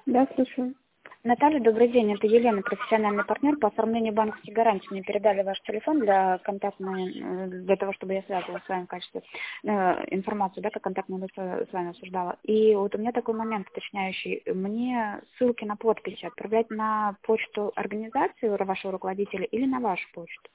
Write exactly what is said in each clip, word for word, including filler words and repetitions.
Да, слушаю. Наталья, добрый день. Это Елена, профессиональный партнер по оформлению банковской гарантии. Мне передали ваш телефон для контактной, э, для того, чтобы я связывалась с вами в качестве э, информации, да, как контактное лицо с вами обсуждала. И вот у меня такой момент уточняющий. Мне ссылки на подписи отправлять на почту организации вашего руководителя или на вашу почту?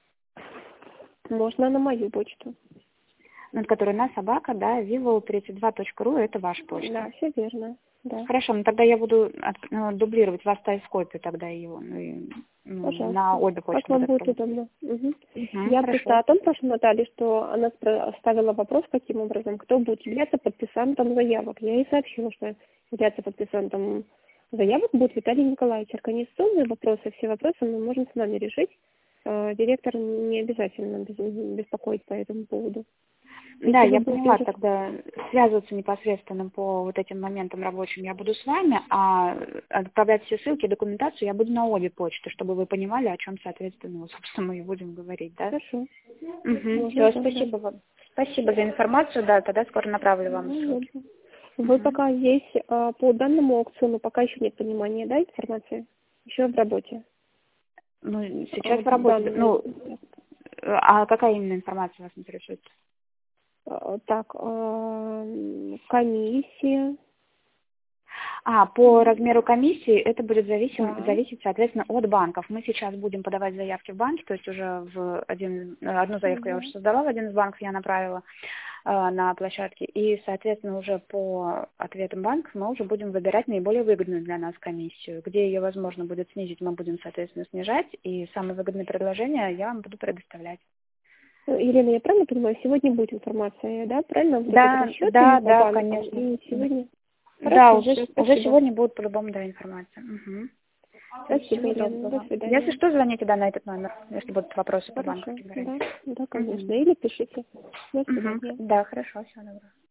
Можно на мою почту. Над которой на собака, да, vivo тридцать два точка ру, это ваша почта. Да, все верно. Да. Хорошо, ну тогда я буду от- ну, дублировать, вас ставить в копию тогда его, ну, и, ну, на Пожалуйста. обе Как почты вам буду будет отправлять. удобно? Угу. Угу, Я просто хорошо. о том прошу Натальи, что она спра- ставила вопрос, каким образом, кто будет являться подписантом заявок. Я ей сообщила, что являться подписантом заявок будет Виталий Николаевич. Организационные вопросы, все вопросы мы можем с вами решить. Э, Директор не обязательно без- беспокоить по этому поводу. Да, Если вы я будете поняла, уже... тогда связываться непосредственно по вот этим моментам рабочим я буду с вами, а отправлять все ссылки, документацию я буду на обе почты, чтобы вы понимали, о чем, соответственно, вот, собственно, мы и будем говорить, да? Хорошо. Угу. Можно Все, так, да. спасибо вам. Спасибо за информацию, да, тогда скоро направлю вам Ну, ссылки. ладно. Вы Угу. пока здесь а, по данному аукциону пока еще нет понимания, да, информации? Еще в работе. Ну, А сейчас вот в работе, данные. ну, а какая именно информация вас интересует? А, Так, а, комиссия. А, по размеру комиссии это будет зависим, Да. зависеть, соответственно, от банков. Мы сейчас будем подавать заявки в банки, то есть уже в один, э, одну заявку я уже Мгм. создала, в один из банков я направила э, на площадке, и, соответственно, уже по ответам банков мы уже будем выбирать наиболее выгодную для нас комиссию. Где ее возможно будет снизить, мы будем, соответственно, снижать, и самые выгодные предложения я вам буду предоставлять. Елена, я правильно понимаю, сегодня будет информация, да? Правильно? Вот этот Да, расчет да, и по да, банкам. конечно. И сегодня. Да, Хорошо, уже, все, уже спасибо. сегодня будет по-любому, да, информация. Угу. Спасибо, Всего Елена. До доброго. Если свидания. что, звоните, да, на этот номер, если будут вопросы по Хорошо. банковской Да, гарантии. да, конечно. Угу. Или пишите. До Угу. свидания. Да, хорошо, всего доброго.